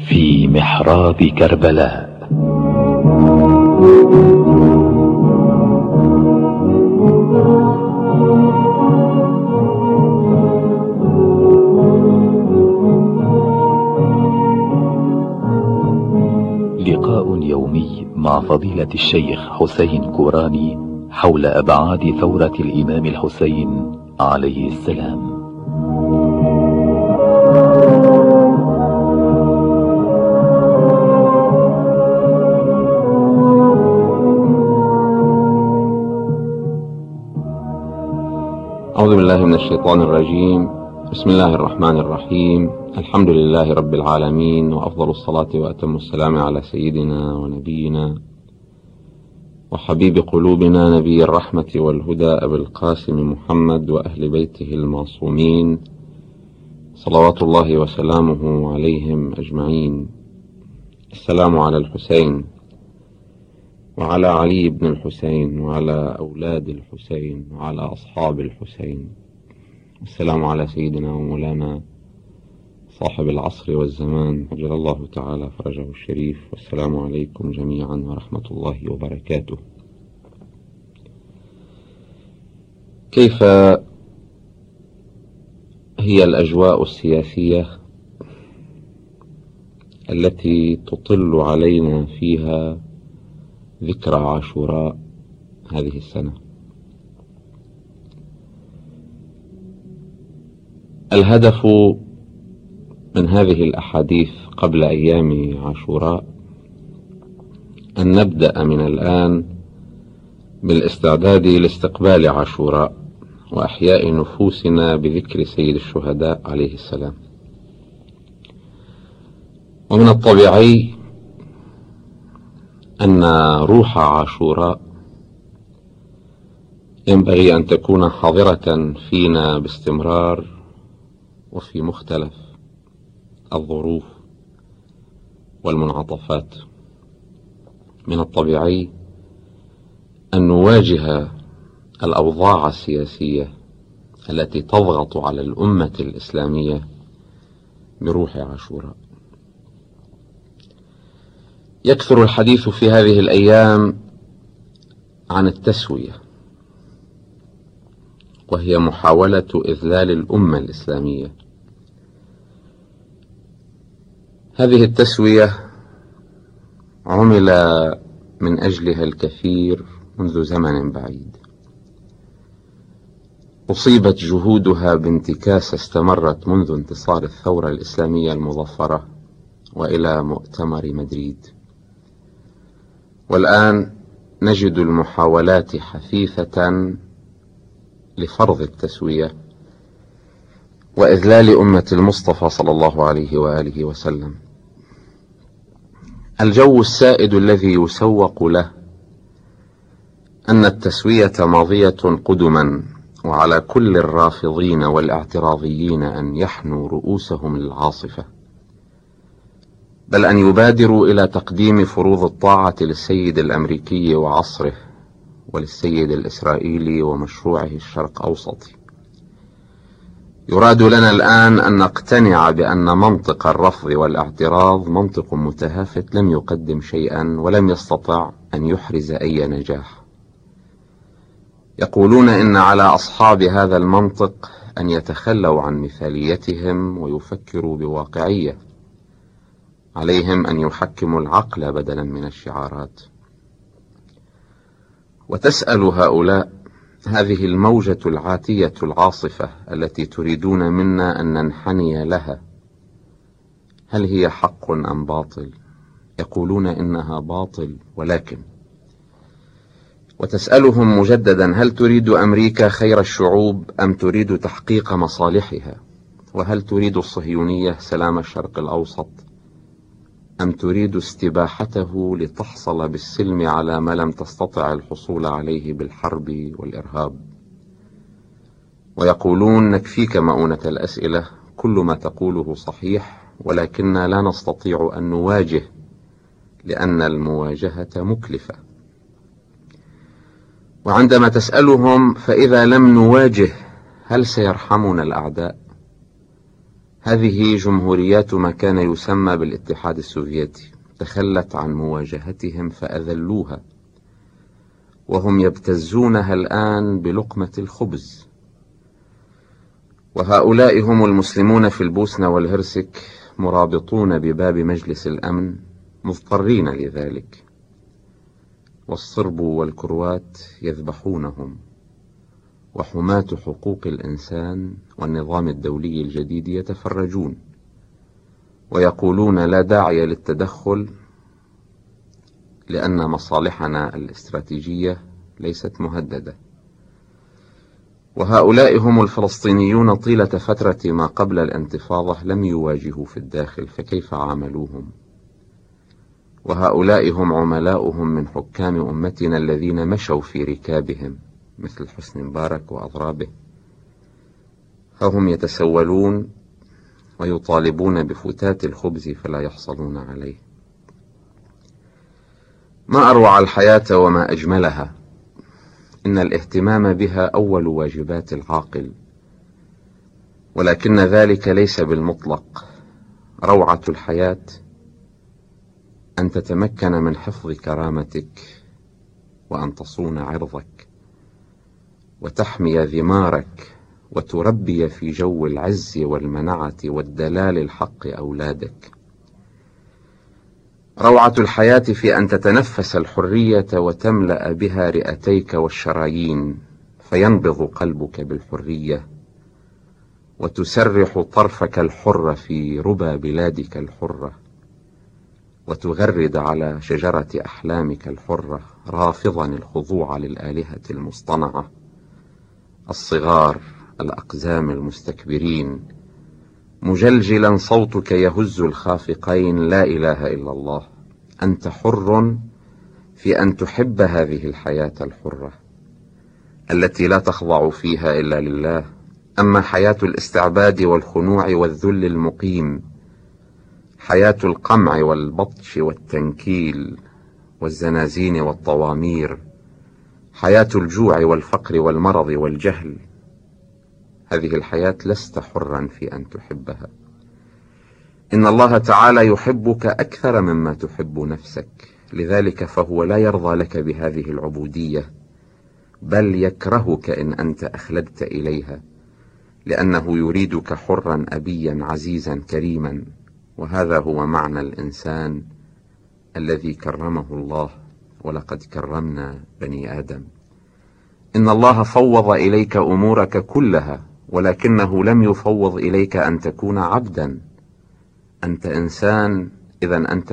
في محراب كربلاء. لقاء يومي مع فضيلة الشيخ حسين كوراني حول أبعاد ثورة الإمام الحسين عليه السلام. أعوذ بالله من الشيطان الرجيم. بسم الله الرحمن الرحيم. الحمد لله رب العالمين، وأفضل الصلاة وأتم السلام على سيدنا ونبينا وحبيب قلوبنا نبي الرحمة والهدى أبي القاسم محمد وأهل بيته المعصومين صلوات الله وسلامه عليهم أجمعين. السلام على الحسين وعلى علي بن الحسين وعلى أولاد الحسين وعلى أصحاب الحسين. السلام على سيدنا ومولانا صاحب العصر والزمان عجل الله تعالى فرجه الشريف. والسلام عليكم جميعا ورحمة الله وبركاته. كيف هي الأجواء السياسية التي تطل علينا فيها ذكرى عاشوراء هذه السنة؟ الهدف من هذه الأحاديث قبل أيام عاشوراء أن نبدأ من الآن بالاستعداد لاستقبال عاشوراء وأحياء نفوسنا بذكر سيد الشهداء عليه السلام. ومن الطبيعي أن روح عاشوراء ينبغي أن تكون حاضرة فينا باستمرار وفي مختلف الظروف والمنعطفات. من الطبيعي أن نواجه الأوضاع السياسية التي تضغط على الأمة الإسلامية بروح عاشوراء. يكثر الحديث في هذه الأيام عن التسوية، وهي محاولة إذلال الأمة الإسلامية. هذه التسوية عمل من أجلها الكثير منذ زمن بعيد، أصيبت جهودها بانتكاسة استمرت منذ انتصار الثورة الإسلامية المظفرة وإلى مؤتمر مدريد، والآن نجد المحاولات حثيثة لفرض التسوية وإذلال أمة المصطفى صلى الله عليه وآله وسلم. الجو السائد الذي يسوق له أن التسوية ماضية قدما، وعلى كل الرافضين والاعتراضيين أن يحنوا رؤوسهم للعاصفة، بل أن يبادروا إلى تقديم فروض الطاعة للسيد الأمريكي وعصره وللسيد الإسرائيلي ومشروعه الشرق أوسطي. يراد لنا الآن أن نقتنع بأن منطق الرفض والاعتراض منطق متهافت لم يقدم شيئا ولم يستطع أن يحرز أي نجاح. يقولون إن على أصحاب هذا المنطق أن يتخلوا عن مثاليتهم ويفكروا بواقعية. عليهم أن يحكموا العقل بدلا من الشعارات. وتسأل هؤلاء هذه الموجة العاتية العاصفة التي تريدون منا أن ننحني لها، هل هي حق أم باطل؟ يقولون إنها باطل، ولكن وتسألهم مجددا هل تريد أمريكا خير الشعوب أم تريد تحقيق مصالحها؟ وهل تريد الصهيونية سلام الشرق الأوسط أم تريد استباحته لتحصل بالسلم على ما لم تستطع الحصول عليه بالحرب والإرهاب؟ ويقولون نكفيك مؤونة الأسئلة، كل ما تقوله صحيح، ولكننا لا نستطيع أن نواجه لأن المواجهة مكلفة. وعندما تسألهم فإذا لم نواجه هل سيرحمنا الأعداء؟ هذه جمهوريات ما كان يسمى بالاتحاد السوفيتي، تخلت عن مواجهتهم فأذلوها، وهم يبتزونها الآن بلقمة الخبز. وهؤلاء هم المسلمون في البوسنة والهرسك، مرابطون بباب مجلس الأمن مضطرين لذلك، والصرب والكروات يذبحونهم، وحماة حقوق الإنسان والنظام الدولي الجديد يتفرجون ويقولون لا داعي للتدخل لأن مصالحنا الاستراتيجية ليست مهددة. وهؤلاء هم الفلسطينيون طيلة فترة ما قبل الانتفاضة لم يواجهوا في الداخل، فكيف عاملوهم؟ وهؤلاء هم عملاؤهم من حكام أمتنا الذين مشوا في ركابهم مثل حسني مبارك وأضرابه، فهم يتسولون ويطالبون بفتات الخبز فلا يحصلون عليه. ما أروع الحياة وما أجملها، إن الاهتمام بها أول واجبات العاقل، ولكن ذلك ليس بالمطلق. روعة الحياة أن تتمكن من حفظ كرامتك، وأن تصون عرضك، وتحمي ذمارك، وتربي في جو العز والمنعة والدلال الحق أولادك. روعة الحياة في أن تتنفس الحرية وتملأ بها رئتيك والشرايين، فينبض قلبك بالحرية، وتسرح طرفك الحر في ربى بلادك الحرة، وتغرد على شجرة أحلامك الحرة، رافضا الخضوع للآلهة المصطنعة، الصغار الأقزام المستكبرين، مجلجلا صوتك يهز الخافقين لا إله إلا الله. أنت حر في أن تحب هذه الحياة الحرة التي لا تخضع فيها إلا لله. أما حياة الاستعباد والخنوع والذل المقيم، حياة القمع والبطش والتنكيل والزنازين والطوامير، حياة الجوع والفقر والمرض والجهل، هذه الحياة لست حرا في أن تحبها. إن الله تعالى يحبك أكثر مما تحب نفسك، لذلك فهو لا يرضى لك بهذه العبودية، بل يكرهك إن أنت أخلدت إليها، لأنه يريدك حرا أبيا عزيزا كريما. وهذا هو معنى الإنسان الذي كرمه الله، ولقد كرمنا بني آدم. إن الله فوض إليك أمورك كلها، ولكنه لم يفوض إليك أن تكون عبدا. أنت إنسان، إذن أنت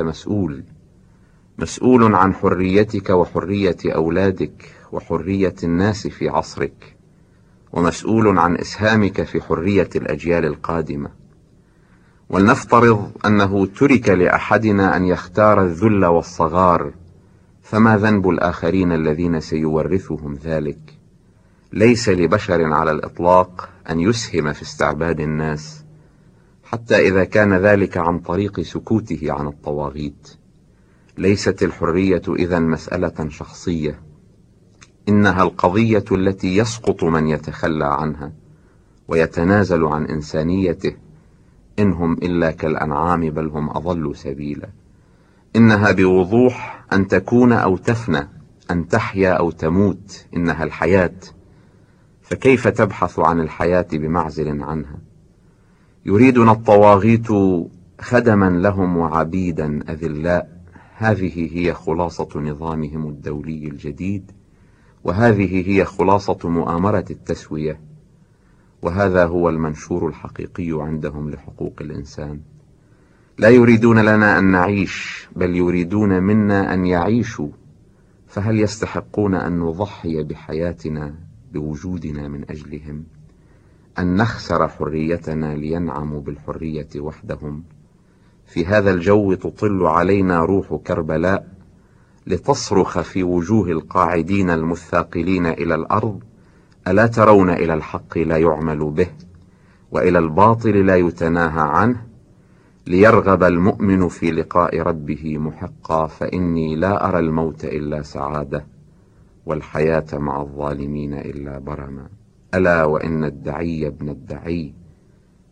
مسؤول عن حريتك وحرية أولادك وحرية الناس في عصرك، ومسؤول عن إسهامك في حرية الأجيال القادمة. ولنفترض أنه ترك لأحدنا أن يختار الذل والصغار، فما ذنب الآخرين الذين سيورثهم ذلك؟ ليس لبشر على الإطلاق أن يسهم في استعباد الناس، حتى إذا كان ذلك عن طريق سكوته عن الطواغيت. ليست الحرية إذن مسألة شخصية، إنها القضية التي يسقط من يتخلى عنها ويتنازل عن إنسانيته، إنهم إلا كالأنعام بل هم أضل سبيلا. إنها بوضوح أن تكون أو تفنى، أن تحيا أو تموت، إنها الحياة. فكيف تبحث عن الحياة بمعزل عنها؟ يريدنا الطواغيت خدما لهم وعبيدا أذلاء. هذه هي خلاصة نظامهم الدولي الجديد، وهذه هي خلاصة مؤامرة التسوية، وهذا هو المنشور الحقيقي عندهم لحقوق الإنسان. لا يريدون لنا أن نعيش، بل يريدون منا أن يعيشوا. فهل يستحقون أن نضحي بحياتنا بوجودنا من أجلهم؟ أن نخسر حريتنا لينعموا بالحرية وحدهم؟ في هذا الجو تطل علينا روح كربلاء لتصرخ في وجوه القاعدين المثاقلين إلى الأرض: ألا ترون إلى الحق لا يعمل به، وإلى الباطل لا يتناهى عنه، ليرغب المؤمن في لقاء ربه محقا، فإني لا أرى الموت إلا سعادة، والحياة مع الظالمين إلا برما. ألا وإن الدعي ابن الدعي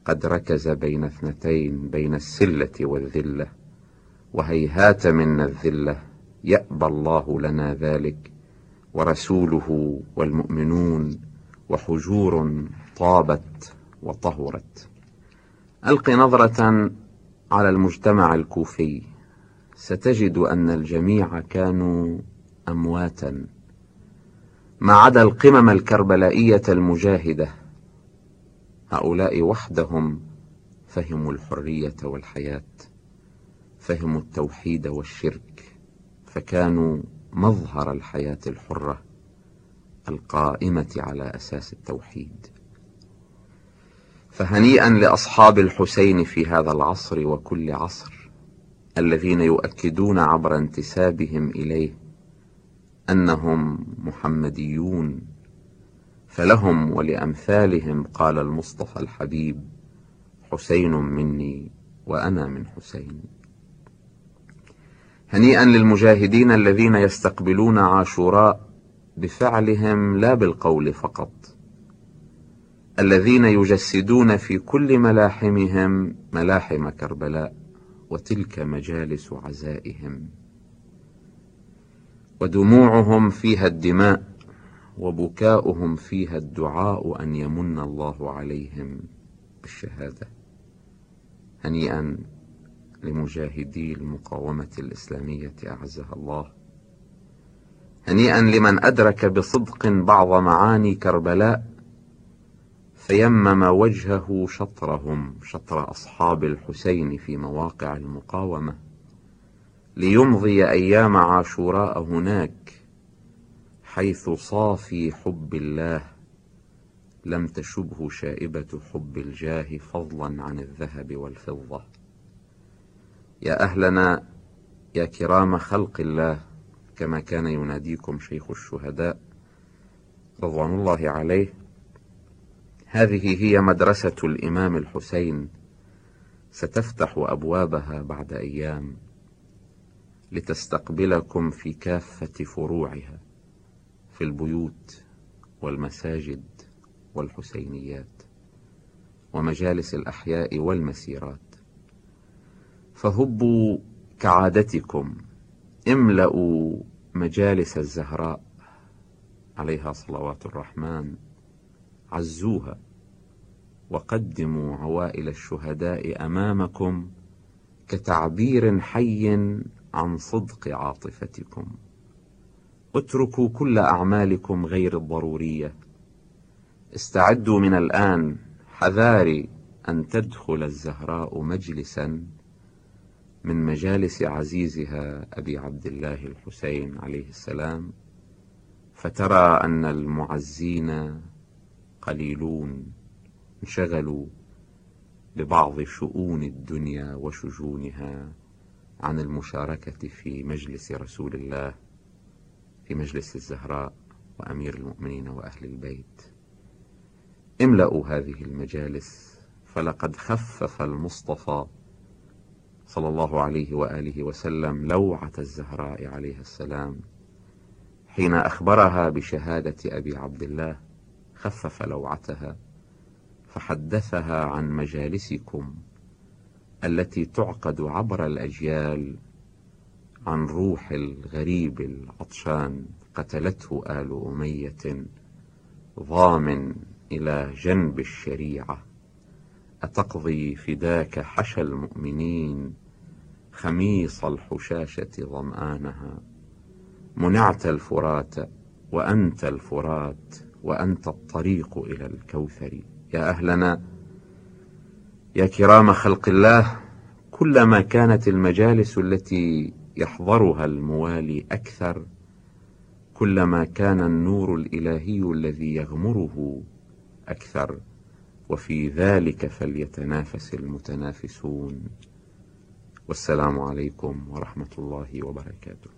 قد ركز بين اثنتين، بين السلة والذلة، وهيهات منا الذلة، يأبى الله لنا ذلك ورسوله والمؤمنون، وحجور طابت وطهرت. ألق نظرة على المجتمع الكوفي، ستجد أن الجميع كانوا أمواتا ما عدا القمم الكربلائية المجاهدة. هؤلاء وحدهم فهموا الحرية والحياة، فهموا التوحيد والشرك، فكانوا مظهر الحياة الحرة القائمة على أساس التوحيد. فهنيئا لأصحاب الحسين في هذا العصر وكل عصر، الذين يؤكدون عبر انتسابهم إليه أنهم محمديون، فلهم ولأمثالهم قال المصطفى الحبيب: حسين مني وأنا من حسين. هنيئا للمجاهدين الذين يستقبلون عاشوراء بفعلهم لا بالقول فقط، الذين يجسدون في كل ملاحمهم ملاحم كربلاء، وتلك مجالس عزائهم، ودموعهم فيها الدماء، وبكاؤهم فيها الدعاء أن يمن الله عليهم بالشهادة. هنيئا لمجاهدي المقاومة الإسلامية أعزها الله. هنيئا لمن أدرك بصدق بعض معاني كربلاء فيمم وجهه شطرهم، شطر أصحاب الحسين في مواقع المقاومة، ليمضي أيام عاشوراء هناك، حيث صافي حب الله لم تشبه شائبة حب الجاه فضلا عن الذهب والفضة. يا أهلنا، يا كرام خلق الله، كما كان يناديكم شيخ الشهداء رضوان الله عليه، هذه هي مدرسة الإمام الحسين، ستفتح أبوابها بعد أيام لتستقبلكم في كافة فروعها، في البيوت والمساجد والحسينيات ومجالس الأحياء والمسيرات. فهبوا كعادتكم، املأوا مجالس الزهراء عليها صلوات الرحمن، عزوها وقدموا عوائل الشهداء أمامكم كتعبير حي عن صدق عاطفتكم. اتركوا كل أعمالكم غير الضرورية، استعدوا من الآن، حذاري أن تدخل الزهراء مجلسا من مجالس عزيزها أبي عبد الله الحسين عليه السلام، فترى أن المعزين قليلون، انشغلوا ببعض شؤون الدنيا وشجونها عن المشاركة في مجلس رسول الله، في مجلس الزهراء وأمير المؤمنين وأهل البيت. املأوا هذه المجالس، فلقد خفف المصطفى صلى الله عليه وآله وسلم لوعة الزهراء عليه السلام حين أخبرها بشهادة أبي عبد الله، خفف لوعتها فحدثها عن مجالسكم التي تعقد عبر الأجيال عن روح الغريب العطشان قتلته آل أمية ضامن إلى جنب الشريعة، أتقضي فداك حشى المؤمنين خميص الحشاشة ظمآنها، منعت الفرات وأنت الفرات وأنت الطريق إلى الكوثر. يا أهلنا، يا كرام خلق الله، كلما كانت المجالس التي يحضرها الموالي أكثر، كلما كان النور الإلهي الذي يغمره أكثر، وفي ذلك فليتنافس المتنافسون. والسلام عليكم ورحمة الله وبركاته.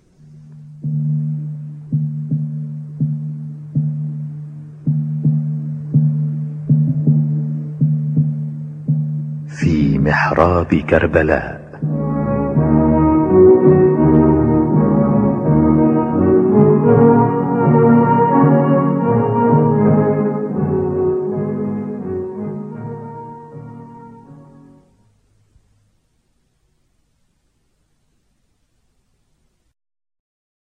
في محراب كربلاء.